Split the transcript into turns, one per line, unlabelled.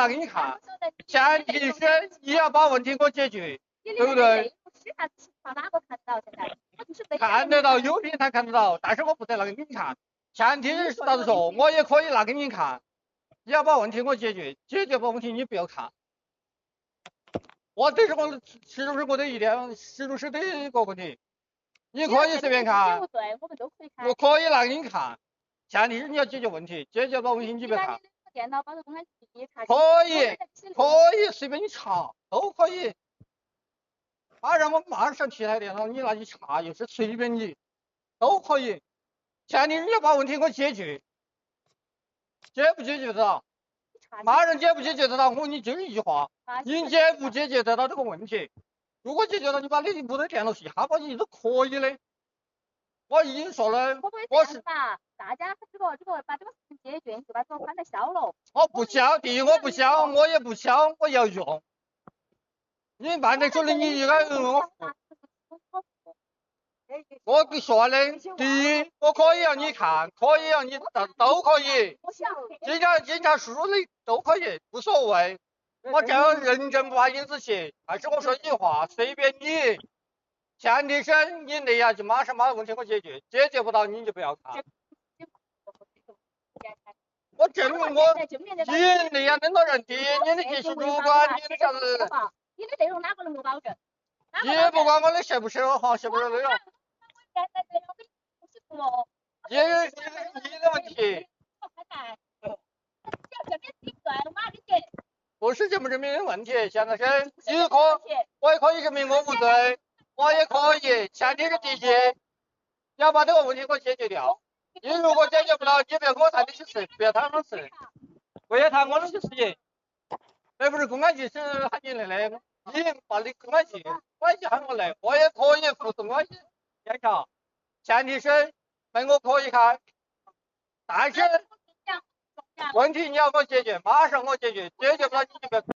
拿给你看，前提是你要把问题给我解决，对不对？
是啥情况？哪个看得到？现在我就是
看得到，有平台看得到，但是我不得拿给你看。前提是咋子说？我也可以拿给你看，你要把问题给我解决，解决不问题你不要看。这是我始终是我的一点，始终是的一个问题。你可以随便看，
对，我们都可以看。
我可以拿给你看，前提是你要解决问题，解决不了问题你不要看。
电脑保持公安局查。
可以随便你查，都可以。让我马上提台电脑，你拿去查也是随便你，都可以。前提是你要把问题给我解决，解不解决得到？马上解不解决得到？我跟你就一句话，你解不解决得到这个问题？如果解决了，你把你屋的电脑一下把你都可以的。我已经说了，我是
大家这个把这个事情解决，你就把这个关来消了。
我不消，第一我不消，我也不消，我要用。你办得出的，你应该问我。我跟你说的，第一，我可以让你看，可以让你都可以。警察叔叔的都可以，无所谓。我这样认证不把隐私写，但是我说一句话，随便你。前提是你那样就马上把问题给我解决，解决不到你就不要看。我证明我你那样那么多人，第一你的技术主管，你的啥子？
你的内容哪个能够保证？
你不管我的写不写好，写不写内容。也是你的问题。不是证不证明的问题，现在是我也可以证明我无罪，我也可以，前提是第一，你要把这个问题给我解决掉。你如果解决不了，你不要跟我谈这些事，不要谈我事，不要谈我那些事情。这不是公安局是喊你来的，你把你公安局喊我来，我也可以负责公安局检查，前提是门我可以开，但是问题你要给我解决，马上给我解决，解决不了你就不要。